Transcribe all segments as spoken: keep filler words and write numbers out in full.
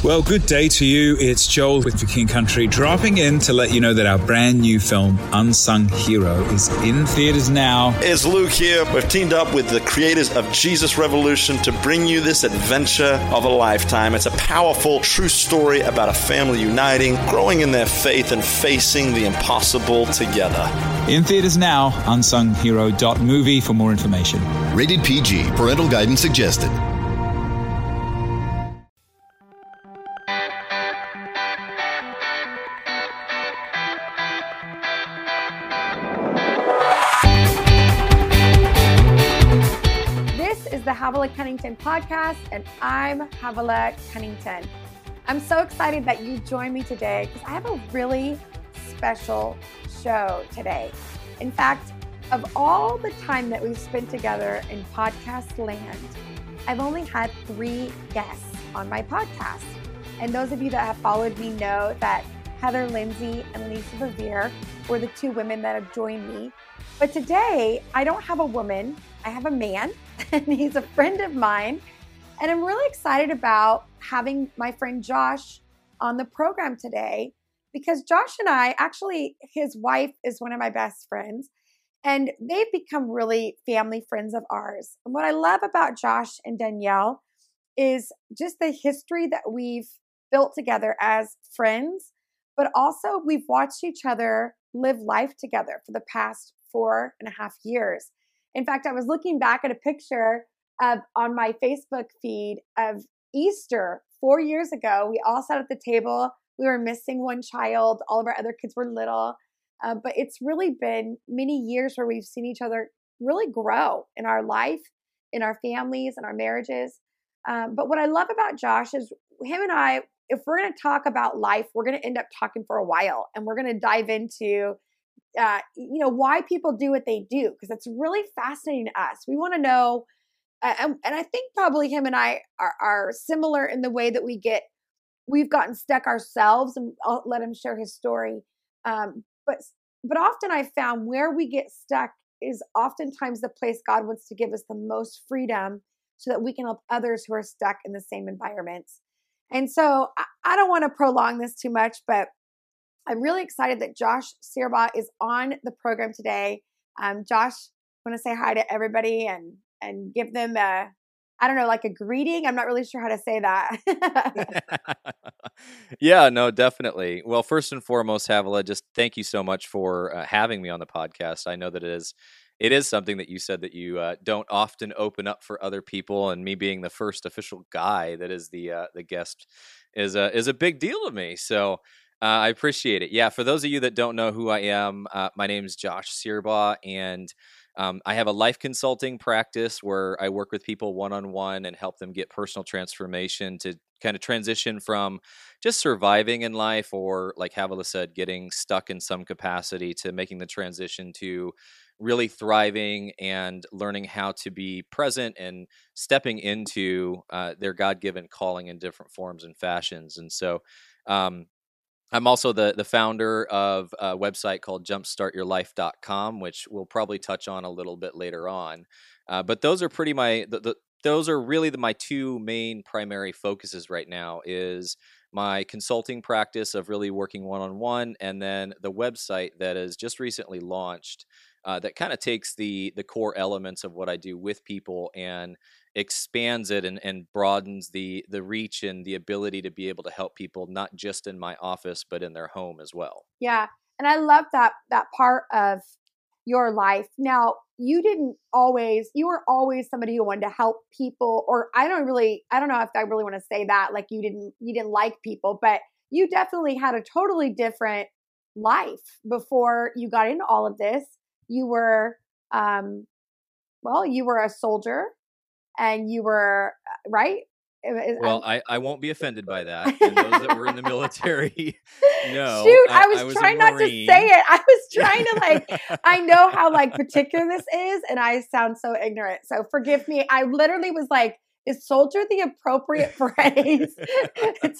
Well, good day to you. It's Joel with The King Country, dropping in to let you know that our brand new film, Unsung Hero, is in theaters now. It's Luke here. We've teamed up with the creators of Jesus Revolution to bring you this adventure of a lifetime. It's a powerful, true story about a family uniting, growing in their faith, and facing the impossible together. In theaters now, unsung hero dot movie for more information. Rated P G. Parental guidance suggested. The Havilah Cunnington podcast, and I'm Havilah Cunnington. I'm so excited that you joined me today because I have a really special show today. In fact, of all the time that we've spent together in podcast land, I've only had three guests on my podcast. And those of you that have followed me know that Heather Lindsay and Lisa Bevere were the two women that have joined me. But today, I don't have a woman, I have a man, and he's a friend of mine. And I'm really excited about having my friend Josh on the program today because Josh and I, actually, his wife is one of my best friends, and they've become really family friends of ours. And what I love about Josh and Danielle is just the history that we've built together as friends, but also we've watched each other live life together for the past four and a half years. In fact, I was looking back at a picture of on my Facebook feed of Easter four years ago. We all sat at the table. We were missing one child. All of our other kids were little. Uh, but it's really been many years where we've seen each other really grow in our life, in our families, in our marriages. Um, but what I love about Josh is him and I, if we're going to talk about life, we're going to end up talking for a while. And we're going to dive into Uh, you know, why people do what they do, because it's really fascinating to us. We want to know, uh, and, and I think probably him and I are, are similar in the way that we get, we've gotten stuck ourselves, and I'll let him share his story. Um, but, but often I've found where we get stuck is oftentimes the place God wants to give us the most freedom so that we can help others who are stuck in the same environments. And so I, I don't want to prolong this too much, but I'm really excited that Josh Sierba is on the program today. Um, Josh, I want to say hi to everybody and and give them a, I don't know, like a greeting. I'm not really sure how to say that. Yeah, no, definitely. Well, first and foremost, Havilah, just thank you so much for uh, having me on the podcast. I know that it is it is something that you said that you uh, don't often open up for other people, and me being the first official guy that is the uh, the guest is a is a big deal to me. So. Uh, I appreciate it. Yeah, for those of you that don't know who I am, uh, my name is Josh Sierba, and um, I have a life consulting practice where I work with people one-on-one and help them get personal transformation to kind of transition from just surviving in life, or like Havilah said, getting stuck in some capacity, to making the transition to really thriving and learning how to be present and stepping into uh, their God-given calling in different forms and fashions. And so, um, I'm also the the founder of a website called jumpstart your life dot com, which we'll probably touch on a little bit later on. Uh, but those are pretty my the, the, those are really the, my two main primary focuses right now, is my consulting practice of really working one-on-one, and then the website that is just recently launched uh, that kind of takes the the core elements of what I do with people and expands it and, and broadens the the reach and the ability to be able to help people, not just in my office, but in their home as well. Yeah. And I love that that part of your life. Now, you didn't always, you were always somebody who wanted to help people, or I don't really, I don't know if I really want to say that, like you didn't, you didn't like people, but you definitely had a totally different life before you got into all of this. You were, um, well, you were a soldier. And you were, right? Well, I, I won't be offended by that. And those that were in the military, no. Shoot, I was I, I was trying not to say it. I was trying to like, I know how like particular this is, and I sound so ignorant. So forgive me. I literally was like, is soldier the appropriate phrase? It's,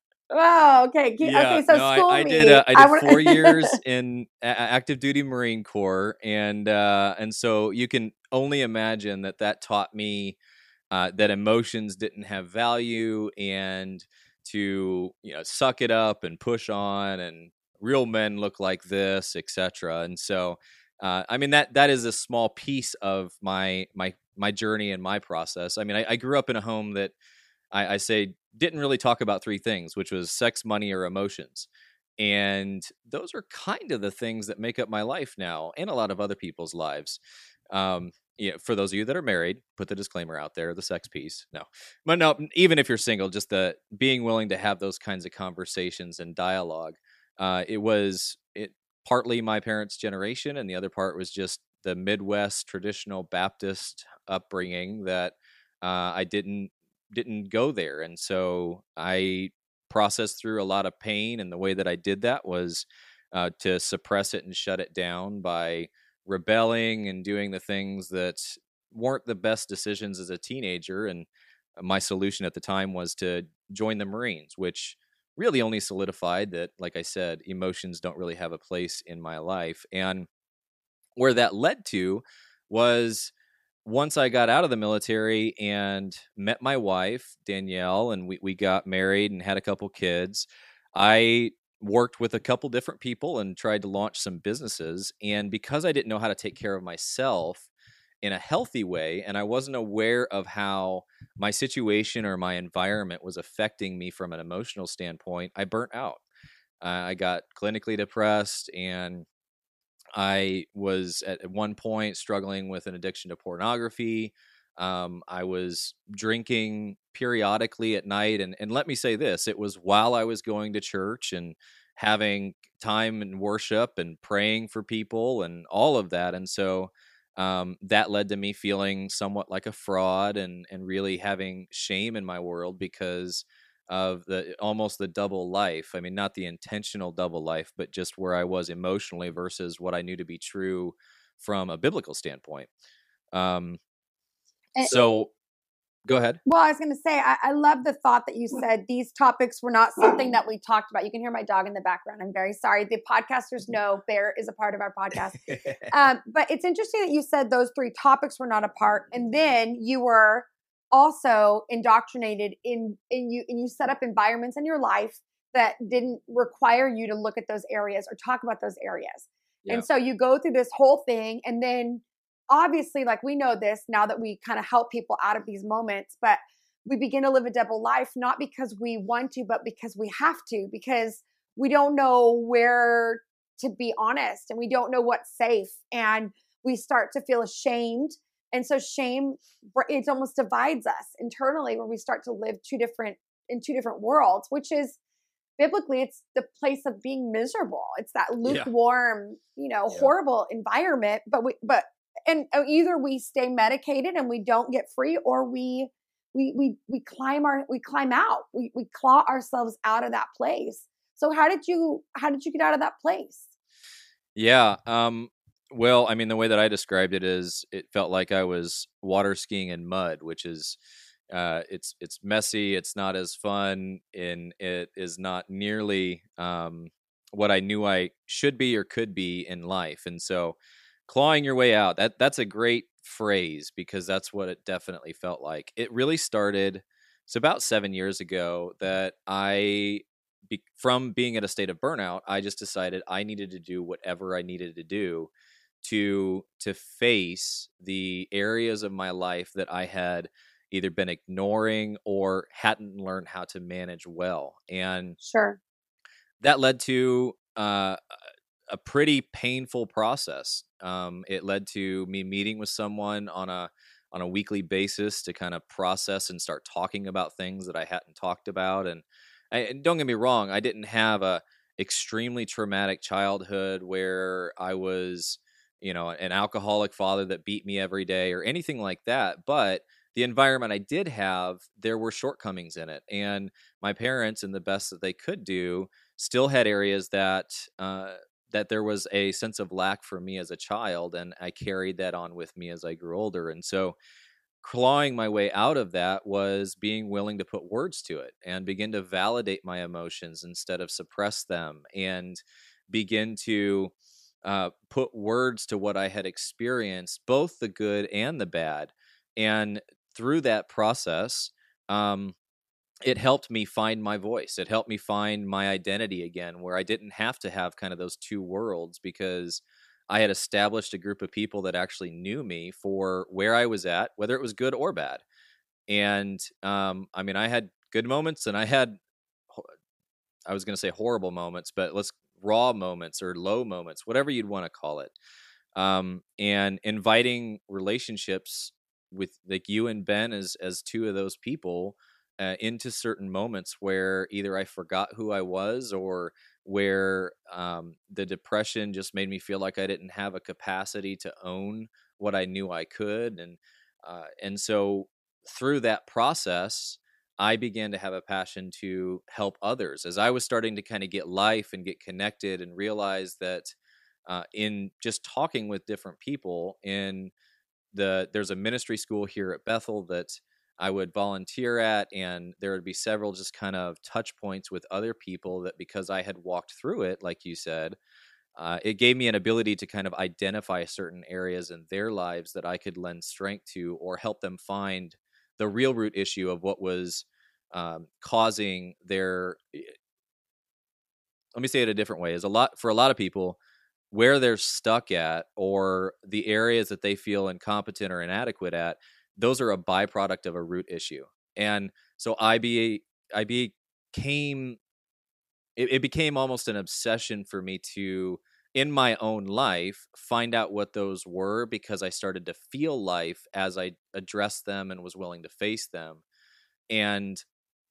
oh, okay. Yeah, okay, so no, school I, I me. did. Uh, I did I wanna- four years in a- active duty Marine Corps, and uh, and so you can only imagine that that taught me uh, that emotions didn't have value, and to, you know, suck it up and push on, and real men look like this, et cetera. And so, uh, I mean, that that is a small piece of my my my journey and my process. I mean, I, I grew up in a home that I, I say didn't really talk about three things, which was sex, money, or emotions. And those are kind of the things that make up my life now and a lot of other people's lives. Um, yeah, for those of you that are married, put the disclaimer out there, the sex piece. No, but no, even if you're single, just the being willing to have those kinds of conversations and dialogue. Uh, it was it partly my parents' generation, and the other part was just the Midwest traditional Baptist upbringing that uh, I didn't didn't go there, and so I processed through a lot of pain. And the way that I did that was uh, to suppress it and shut it down by rebelling and doing the things that weren't the best decisions as a teenager. And my solution at the time was to join the Marines, which really only solidified that, like I said, emotions don't really have a place in my life. And where that led to was once I got out of the military and met my wife, Danielle, and we, we got married and had a couple kids, I worked with a couple different people and tried to launch some businesses. And because I didn't know how to take care of myself in a healthy way, and I wasn't aware of how my situation or my environment was affecting me from an emotional standpoint, I burnt out. Uh, I got clinically depressed, and I was at one point struggling with an addiction to pornography. Um, I was drinking periodically at night. And, and let me say this, it was while I was going to church and having time in worship and praying for people and all of that. And so um, that led to me feeling somewhat like a fraud and, and really having shame in my world because of the almost the double life. I mean, not the intentional double life, but just where I was emotionally versus what I knew to be true from a biblical standpoint. Um, And- so go ahead. Well, I was going to say, I, I love the thought that you said these topics were not something that we talked about. You can hear my dog in the background. I'm very sorry. The podcasters know Bear is a part of our podcast. um, but it's interesting that you said those three topics were not a part. And then you were also indoctrinated in, in you, and you set up environments in your life that didn't require you to look at those areas or talk about those areas. Yeah. And so you go through this whole thing, and then obviously, like, we know this now that we kind of help people out of these moments, but we begin to live a double life, not because we want to, but because we have to, because we don't know where to be honest, and we don't know what's safe, and we start to feel ashamed. And so shame, it almost divides us internally when we start to live two different in two different worlds, which is biblically, it's the place of being miserable. It's that lukewarm, yeah. you know, yeah. horrible environment. But we, but, and either we stay medicated and we don't get free, or we, we, we, we climb our, we climb out, we, we claw ourselves out of that place. So how did you, how did you get out of that place? Yeah. Um, Well, I mean, the way that I described it is it felt like I was water skiing in mud, which is, uh, it's, it's messy. It's not as fun, and it is not nearly, um, what I knew I should be or could be in life. And so clawing your way out, that that's a great phrase, because that's what it definitely felt like. It really started, it's about seven years ago that I, be, from being at a state of burnout, I just decided I needed to do whatever I needed to do to to face the areas of my life that I had either been ignoring or hadn't learned how to manage well. And sure, that led to uh, a pretty painful process. Um, it led to me meeting with someone on a on a weekly basis to kind of process and start talking about things that I hadn't talked about. And, I, and don't get me wrong, I didn't have a extremely traumatic childhood where I was, you know, an alcoholic father that beat me every day or anything like that. But the environment I did have, there were shortcomings in it. And my parents, in the best that they could do, still had areas that uh, that there was a sense of lack for me as a child. And I carried that on with me as I grew older. And so clawing my way out of that was being willing to put words to it and begin to validate my emotions instead of suppress them, and begin to Uh, put words to what I had experienced, both the good and the bad. And through that process, um, it helped me find my voice. It helped me find my identity again, where I didn't have to have kind of those two worlds, because I had established a group of people that actually knew me for where I was at, whether it was good or bad. And um, I mean, I had good moments and I had, I was going to say horrible moments, but let's raw moments or low moments, whatever you'd want to call it. Um, and inviting relationships with like you and Ben as, as two of those people uh, into certain moments where either I forgot who I was, or where um, the depression just made me feel like I didn't have a capacity to own what I knew I could. And, uh, and so through that process, I began to have a passion to help others as I was starting to kind of get life and get connected, and realize that uh, in just talking with different people in the, there's a ministry school here at Bethel that I would volunteer at, and there would be several just kind of touch points with other people that, because I had walked through it, like you said, uh, it gave me an ability to kind of identify certain areas in their lives that I could lend strength to, or help them find the real root issue of what was um, causing their, let me say it a different way, is a lot for a lot of people, where they're stuck at, or the areas that they feel incompetent or inadequate at, those are a byproduct of a root issue. And so I be I became it, it became almost an obsession for me to, in my own life, find out what those were, because I started to feel life as I addressed them and was willing to face them. And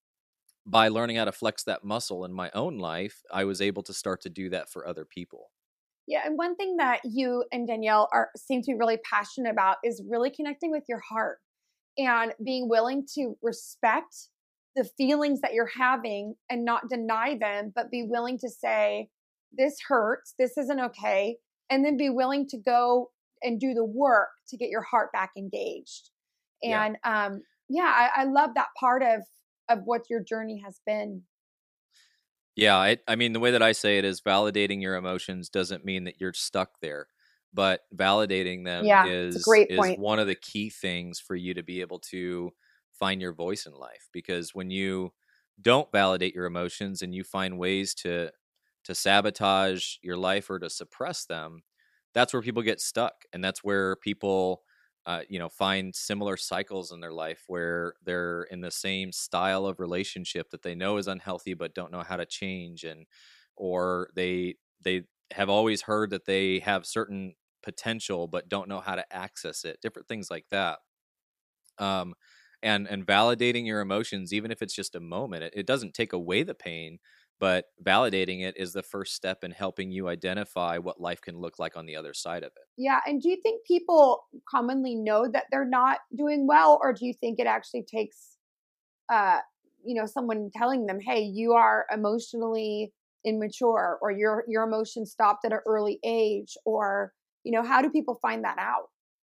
by learning how to flex that muscle in my own life, I was able to start to do that for other people. Yeah, and one thing that you and Danielle are seem to be really passionate about is really connecting with your heart and being willing to respect the feelings that you're having and not deny them, but be willing to say, this hurts, this isn't okay, and then be willing to go and do the work to get your heart back engaged. And yeah, um, yeah I, I love that part of of what your journey has been. Yeah, I, I mean, the way that I say it is, validating your emotions doesn't mean that you're stuck there, but validating them yeah, is, it's a great is point. one of the key things for you to be able to find your voice in life. Because when you don't validate your emotions and you find ways to to sabotage your life or to suppress them, that's where people get stuck. And that's where people uh, you know, find similar cycles in their life where they're in the same style of relationship that they know is unhealthy, but don't know how to change. And, or they, they have always heard that they have certain potential, but don't know how to access it, different things like that. Um, and, and validating your emotions, even if it's just a moment, it, it doesn't take away the pain, but validating it is the first step in helping you identify what life can look like on the other side of it. Yeah. And do you think people commonly know that they're not doing well? Or do you think it actually takes, uh, you know, someone telling them, hey, you are emotionally immature, or your, your emotions stopped at an early age? Or, you know, how do people find that out?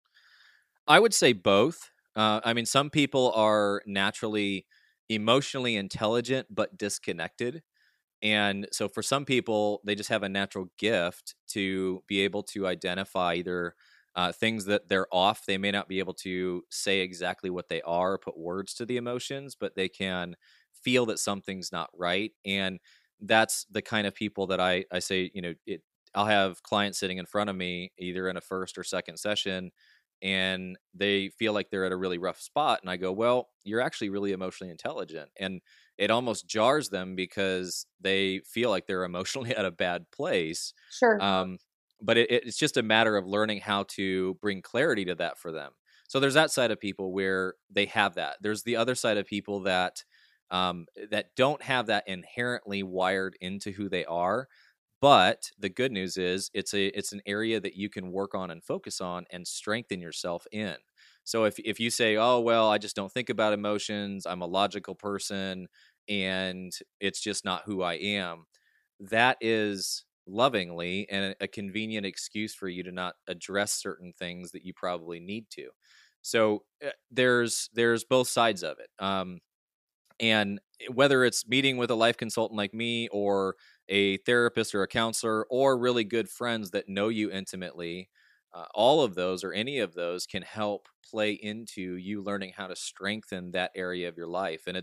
I would say both. Uh, I mean, some people are naturally emotionally intelligent, but disconnected. And so for some people, they just have a natural gift to be able to identify either uh, things that they're off. They may not be able to say exactly what they are, or put words to the emotions, but they can feel that something's not right. And that's the kind of people that I, I say, you know, it, I'll have clients sitting in front of me, either in a first or second session, and they feel like they're at a really rough spot. And I go, well, you're actually really emotionally intelligent. And it almost jars them because they feel like they're emotionally at a bad place. Sure. Um, but it, it's just a matter of learning how to bring clarity to that for them. So there's that side of people where they have that. There's the other side of people that um, that don't have that inherently wired into who they are. But the good news is it's a it's an area that you can work on and focus on and strengthen yourself in. So if if you say, oh, well, I just don't think about emotions, I'm a logical person, and it's just not who I am, that is lovingly and a convenient excuse for you to not address certain things that you probably need to. So uh, there's there's both sides of it. Um, and whether it's meeting with a life consultant like me, or a therapist or a counselor, or really good friends that know you intimately, uh, all of those or any of those can help play into you learning how to strengthen that area of your life. And it's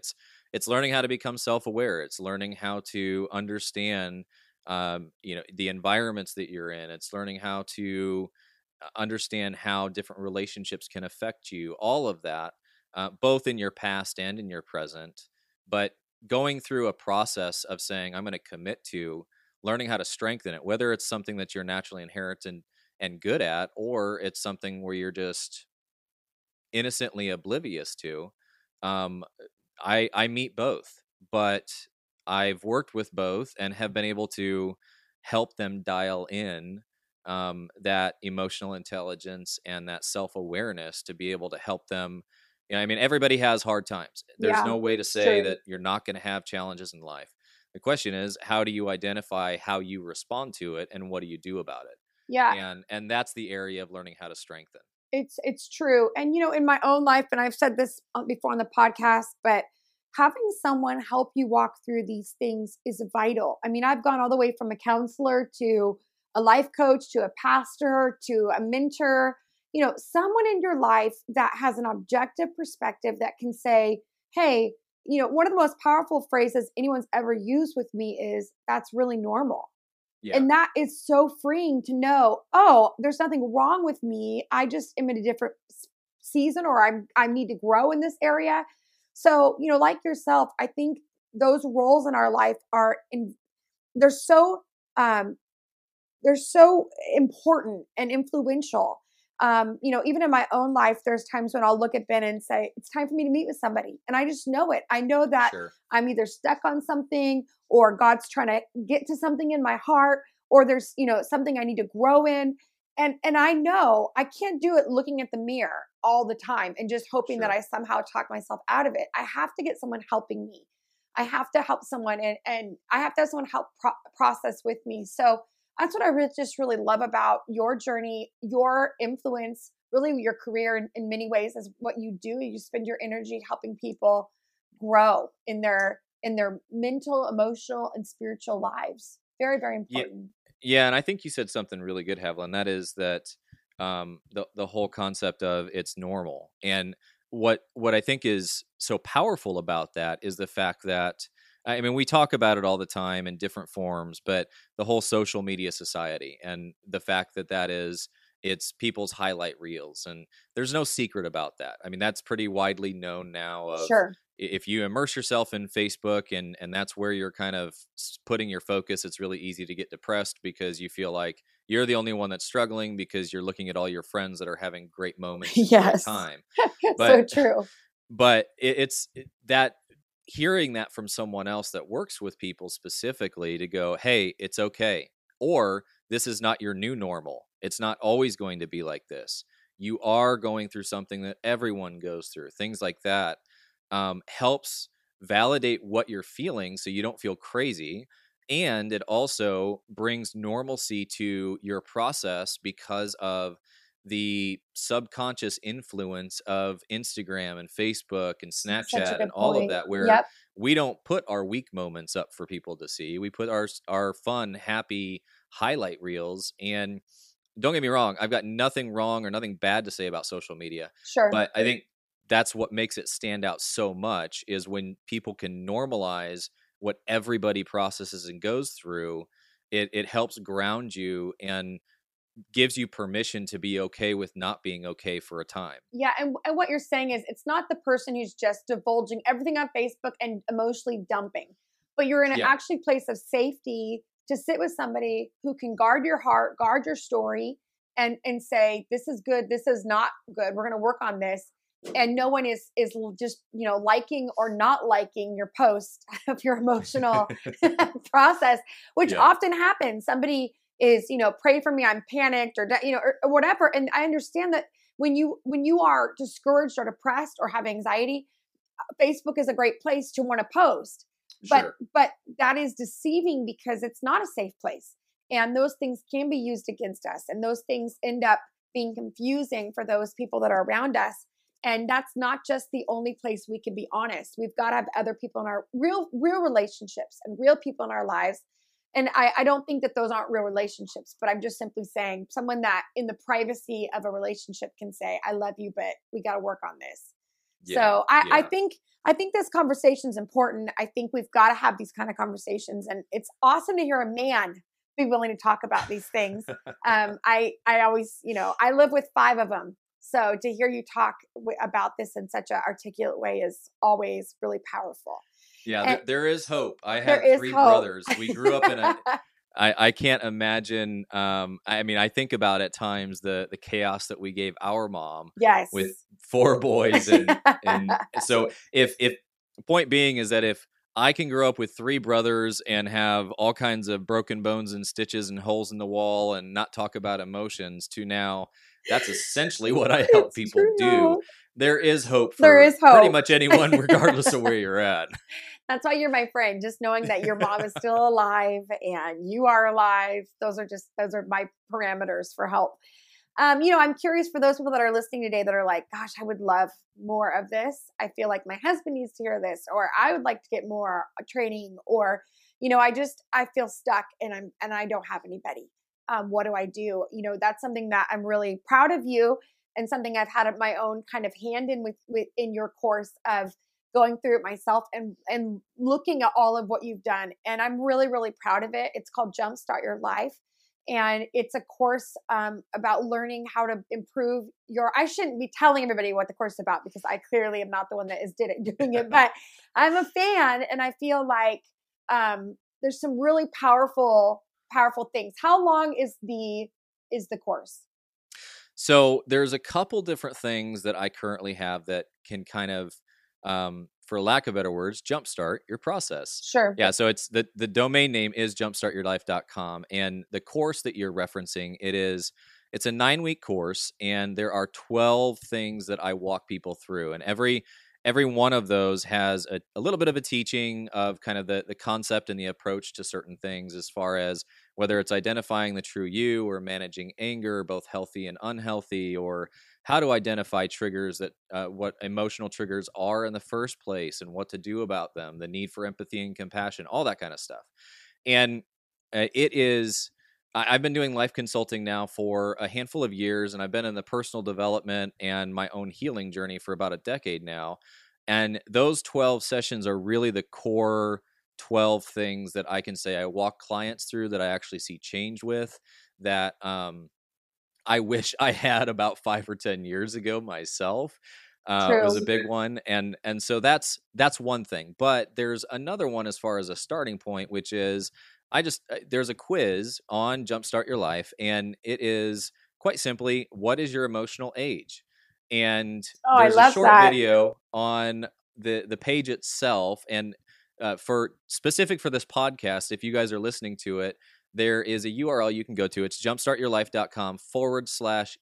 it's learning how to become self-aware. It's learning how to understand, um, you know, the environments that you're in. It's learning how to understand how different relationships can affect you. All of that, uh, both in your past and in your present. But going through a process of saying, I'm going to commit to learning how to strengthen it, whether it's something that you're naturally inherent and, and good at, or it's something where you're just innocently oblivious to. Um, I, I meet both, but I've worked with both and have been able to help them dial in um, that emotional intelligence and that self-awareness to be able to help them. You know, I mean, everybody has hard times. There's Yeah, no way to say true. that you're not going to have challenges in life. The question is, how do you identify how you respond to it and what do you do about it? Yeah. And and that's the area of learning how to strengthen. It's it's true. And, you know, in my own life, and I've said this before on the podcast, but having someone help you walk through these things is vital. I mean, I've gone all the way from a counselor to a life coach to a pastor to a mentor, you know, someone in your life that has an objective perspective that can say, hey, you know, one of the most powerful phrases anyone's ever used with me is, that's really normal. Yeah. And that is so freeing to know, oh, there's nothing wrong with me. I just am in a different season, or I'm, I need to grow in this area. So, you know, like yourself, I think those roles in our life are, in, they're so, um, they're so important and influential. Um, you know, even in my own life, there's times when I'll look at Ben and say, it's time for me to meet with somebody. And I just know it. I know that Sure. I'm either stuck on something, or God's trying to get to something in my heart, or there's, you know, something I need to grow in. And, and I know I can't do it looking at the mirror all the time and just hoping Sure. that I somehow talk myself out of it. I have to get someone helping me. I have to help someone, and, and I have to have someone help pro- process with me. So that's what I really, just really love about your journey, your influence, really your career in, in many ways is what you do. You spend your energy helping people grow in their in their mental, emotional, and spiritual lives. Very, very important. Yeah, and I think you said something really good, Havilah, and that is that um, the the whole concept of it's normal. And what what I think is so powerful about that is the fact that, I mean, we talk about it all the time in different forms, but the whole social media society and the fact that that is, it's people's highlight reels. And there's no secret about that. I mean, that's pretty widely known now. Of, Sure. if you immerse yourself in Facebook and, and that's where you're kind of putting your focus, it's really easy to get depressed because you feel like you're the only one that's struggling because you're looking at all your friends that are having great moments, and Yes. great time. But, so true. But it, it's it, that hearing that from someone else that works with people specifically to go, hey, it's okay. Or this is not your new normal. It's not always going to be like this. You are going through something that everyone goes through. Things like that um, helps validate what you're feeling so you don't feel crazy. And it also brings normalcy to your process because of the subconscious influence of Instagram and Facebook and Snapchat and all point. of that, where Yep. we don't put our weak moments up for people to see. We put our our fun, happy highlight reels. And don't get me wrong, I've got nothing wrong or nothing bad to say about social media. Sure. But I think that's what makes it stand out so much, is when people can normalize what everybody processes and goes through. It it helps ground you and gives you permission to be okay with not being okay for a time. Yeah. And, and what you're saying is, it's not the person who's just divulging everything on Facebook and emotionally dumping, but you're in an Yeah. actually place of safety to sit with somebody who can guard your heart, guard your story, and, and say, this is good, this is not good, we're going to work on this. And no one is, is just, you know, liking or not liking your post of your emotional process, which Yeah. often happens. Somebody is, you know, pray for me, I'm panicked, or, you know, or, or whatever. And I understand that when you, when you are discouraged or depressed or have anxiety, Facebook is a great place to want to post, but, Sure. but that is deceiving because it's not a safe place. And those things can be used against us. And those things end up being confusing for those people that are around us. And that's not just the only place we can be honest. We've got to have other people in our real, real relationships and real people in our lives. And I, I don't think that those aren't real relationships, but I'm just simply saying someone that in the privacy of a relationship can say, I love you, but we got to work on this. Yeah, so I, yeah. I think I think this conversation is important. I think we've got to have these kind of conversations, and it's awesome to hear a man be willing to talk about these things. um, I I always, you know, I live with five of them, so to hear you talk w- about this in such an articulate way is always really powerful. Yeah, And there, there is hope. I there had is three hope. brothers. We grew up in a. I, I can't imagine. Um, I mean, I think about at times the the chaos that we gave our mom Yes. with four boys, and and so if if point being is that if I can grow up with three brothers and have all kinds of broken bones and stitches and holes in the wall and not talk about emotions, to now that's essentially what I help It's people true. do. There is hope for There is pretty hope. much anyone, regardless of where you're at. That's why you're my friend. Just knowing that your mom is still alive and you are alive. Those are just, those are my parameters for help. Um, you know, I'm curious for those people that are listening today that are like, gosh, I would love more of this. I feel like my husband needs to hear this, or I would like to get more training, or, you know, I just, I feel stuck and I'm, and I don't have anybody. Um, what do I do? You know, that's something that I'm really proud of you, and something I've had my own kind of hand in with, with in your course of going through it myself and, and looking at all of what you've done. And I'm really, really proud of it. It's called Jumpstart Your Life. And it's a course um, about learning how to improve your, I shouldn't be telling everybody what the course is about because I clearly am not the one that is did it, doing it, but I'm a fan and I feel like um, there's some really powerful, powerful things. How long is the, is the course? So there's a couple different things that I currently have that can kind of, um, for lack of better words, jumpstart your process. Sure. Yeah. So it's the, the domain name is jumpstart your life dot com. And the course that you're referencing, it is, it's a nine week course, and there are twelve things that I walk people through. And every, every one of those has a, a little bit of a teaching of kind of the, the concept and the approach to certain things, as far as whether it's identifying the true you, or managing anger, both healthy and unhealthy, or how to identify triggers, that uh, what emotional triggers are in the first place and what to do about them, the need for empathy and compassion, all that kind of stuff. And uh, it is, I, I've been doing life consulting now for a handful of years, and I've been in the personal development and my own healing journey for about a decade now. And those twelve sessions are really the core twelve things that I can say I walk clients through, that I actually see change with, that, um, I wish I had about five or ten years ago myself. Uh, it was a big one. And, and so that's, that's one thing, but there's another one as far as a starting point, which is I just, there's a quiz on Jumpstart Your Life, and it is quite simply, what is your emotional age? And Oh, there's I love a short that. video on the, the page itself. And uh, for specific for this podcast, if you guys are listening to it, there is a U R L you can go to. It's jumpstartyourlife.com forward slash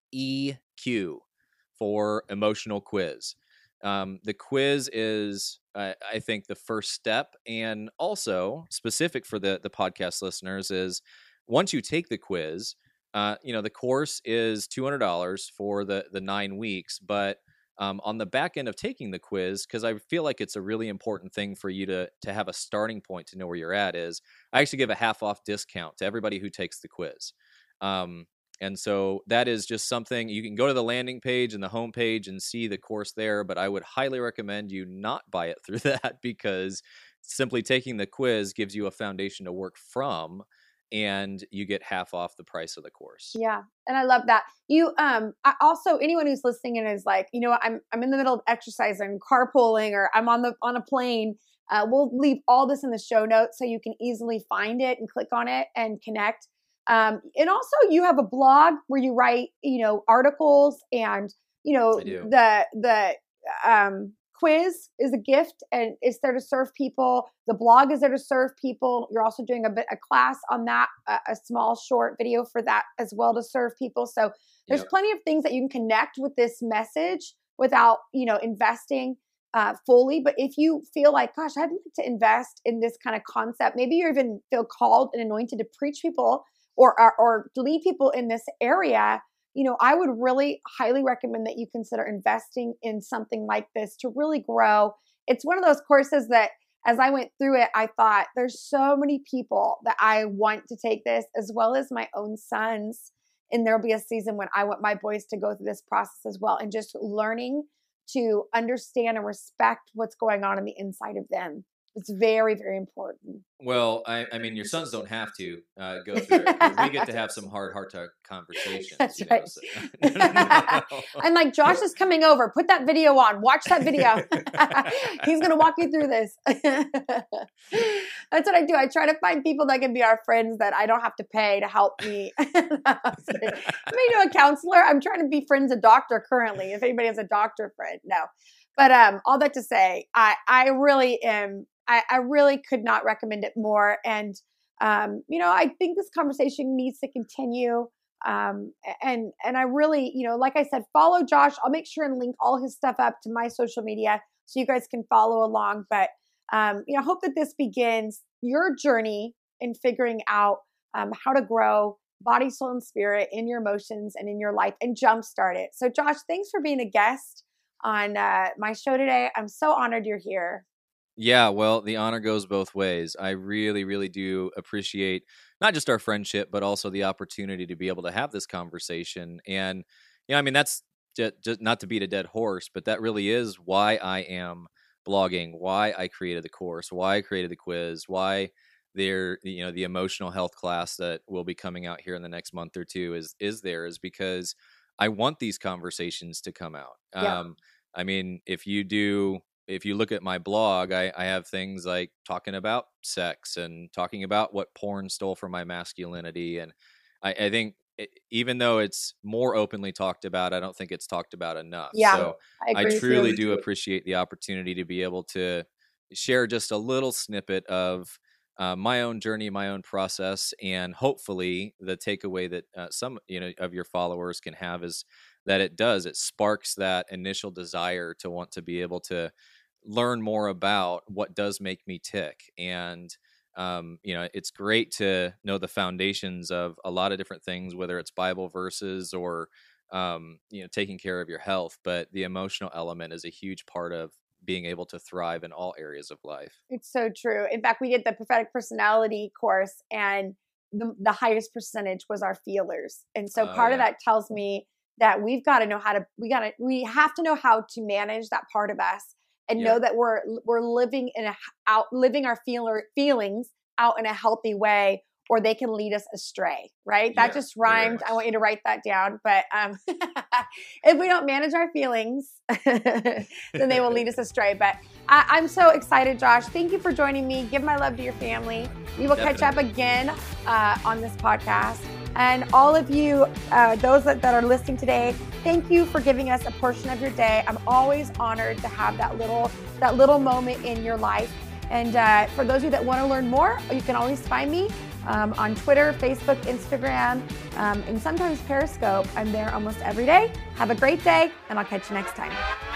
EQ for emotional quiz. Um, the quiz is, uh, I think, the first step. And also specific for the, the podcast listeners is, once you take the quiz, uh, you know, the course is two hundred dollars for the, the nine weeks, but Um, on the back end of taking the quiz, because I feel like it's a really important thing for you to to have a starting point to know where you're at, is I actually give a half off discount to everybody who takes the quiz. Um, and so that is just something, you can go to the landing page and the home page and see the course there, but I would highly recommend you not buy it through that, because simply taking the quiz gives you a foundation to work from, and you get half off the price of the course. Yeah. And I love that. You, um, I also, anyone who's listening and is like, you know what, I'm, I'm in the middle of exercising, carpooling, or I'm on the, on a plane. Uh, we'll leave all this in the show notes so you can easily find it and click on it and connect. Um, and also you have a blog where you write, you know, articles, and, you know, the, the, um, quiz is a gift and it's there to serve people. The blog is there to serve people. You're also doing a bit a class on that, a, a small short video for that as well to serve people. So there's yep. plenty of things that you can connect with this message without, you know, investing uh, fully. But if you feel like, gosh, I'd like to invest in this kind of concept, maybe you even feel called and anointed to preach people or, or, or to lead people in this area, you know, I would really highly recommend that you consider investing in something like this to really grow. It's one of those courses that as I went through it, I thought there's so many people that I want to take this, as well as my own sons. And there'll be a season when I want my boys to go through this process as well, and just learning to understand and respect what's going on in the inside of them. It's very, very important. Well, I, I mean, your sons don't have to uh, go through it. But we get to have some hard, hard talk conversations. That's you right. Know, so. no, no, no. I'm like, Josh is coming over. Put that video on. Watch that video. He's going to walk you through this. That's what I do. I try to find people that can be our friends that I don't have to pay to help me. I may know a counselor. I'm trying to be friends a doctor currently, if anybody has a doctor friend. No. But um, all that to say, I, I really am, I, I really could not recommend it more. And, um, you know, I think this conversation needs to continue. Um, and, and I really, you know, like I said, follow Josh. I'll make sure and link all his stuff up to my social media so you guys can follow along. But, um, you know, I hope that this begins your journey in figuring out um, how to grow body, soul, and spirit in your emotions and in your life and jumpstart it. So Josh, thanks for being a guest on uh, my show today. I'm so honored you're here. Yeah, well, the honor goes both ways. I really, really do appreciate not just our friendship, but also the opportunity to be able to have this conversation. And, you know, I mean, that's just, just not to beat a dead horse, but that really is why I am blogging, why I created the course, why I created the quiz, why there, you know, the emotional health class that will be coming out here in the next month or two is, is there is because I want these conversations to come out. Yeah. Um, I mean, if you do, if you look at my blog, I, I have things like talking about sex and talking about what porn stole from my masculinity. And I, I think it, even though it's more openly talked about, I don't think it's talked about enough. Yeah, so I, I truly do appreciate the opportunity to be able to share just a little snippet of Uh, my own journey, my own process, and hopefully the takeaway that uh, some you know of your followers can have is that it does it sparks that initial desire to want to be able to learn more about what does make me tick. And um, you know, it's great to know the foundations of a lot of different things, whether it's Bible verses or um, you know taking care of your health. But the emotional element is a huge part of being able to thrive in all areas of life. It's so true. In fact, we did the prophetic personality course and the, the highest percentage was our feelers. And so Oh, part of yeah. that tells me that we've got to know how to, we got to, we have to know how to manage that part of us and Yeah. know that we're, we're living in a, out, living our feeler, feelings out in a healthy way, or they can lead us astray, right? That Yeah, just very rhymed. much I want you to write that down. But um, if we don't manage our feelings, then they will lead us astray. But I, I'm so excited, Josh. Thank you for joining me. Give my love to your family. We will catch up Definitely. again uh, on this podcast. And all of you, uh, those that, that are listening today, thank you for giving us a portion of your day. I'm always honored to have that little, that little moment in your life. And uh, for those of you that want to learn more, you can always find me um, on Twitter, Facebook, Instagram, um, and sometimes Periscope. I'm there almost every day. Have a great day, and I'll catch you next time.